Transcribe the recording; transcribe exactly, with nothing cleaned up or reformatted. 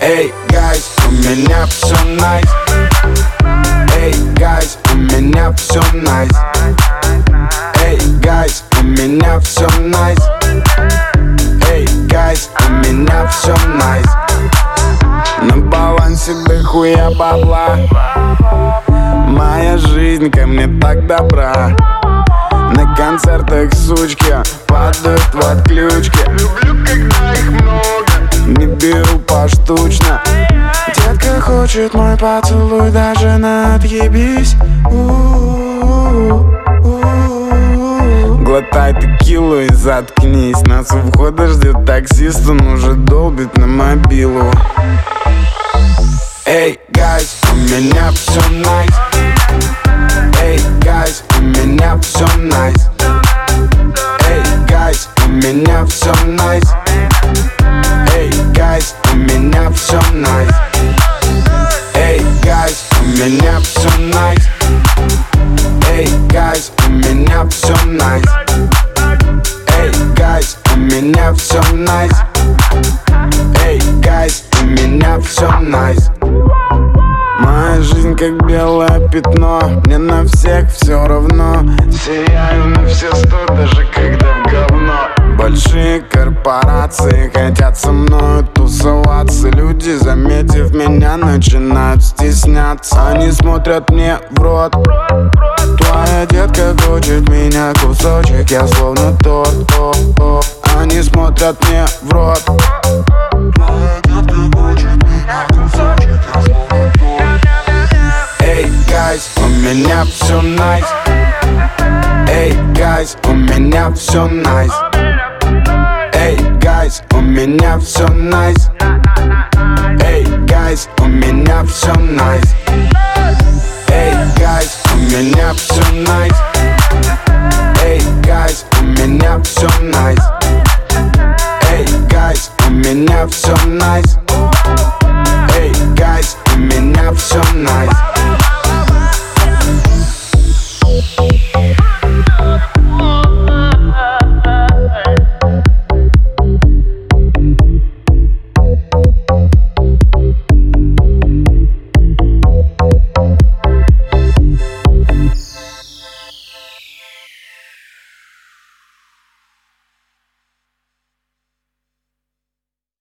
Эй, гайс, у меня все найс. Эй, гайс, у меня все найс. Эй, гайс, у меня все найс. Эй, гайс, у меня все найс. На балансе дохуя бабла. Моя жизнь ко мне так добра. На концертах сучки падают в отключки. Люблю, когда их много, не беру поштучно. Детка хочет мой поцелуй, даже на отъебись. Глотай текилу и заткнись. Нас у входа ждет таксист, он уже долбит на мобилу. Эй, гайс, у меня все найс. Эй, гайс, у меня все найс. Эй, гайс, у меня все найс. Эй, гайс, у меня все найс. Эй, гайс, у меня все найс. Эй, гайс, у меня все найс. Эй, гайс, у меня все найс. Эй, гайс, у меня все найс. Моя жизнь как белое пятно, мне на всех все равно. Сияю на все сто, даже когда в говно. Большие корпорации хотят со мной тусоваться. Люди, заметив меня, начинают стесняться. Они смотрят мне в рот. Твоя детка хочет меня кусочек, я словно торт. Они смотрят мне в рот. Твоя детка хочет меня кусочек, я словно торт. Эй, гайс, у меня все найс. Эй, гайс, у меня все найс. Эй, гайс, у меня все найс. Эй, гайс, у меня все найс. Эй, гайс, у меня все найс. Эй, гайс, у меня все найс. Эй, гайс, у меня все найс. Эй, гайс, у меня все найс.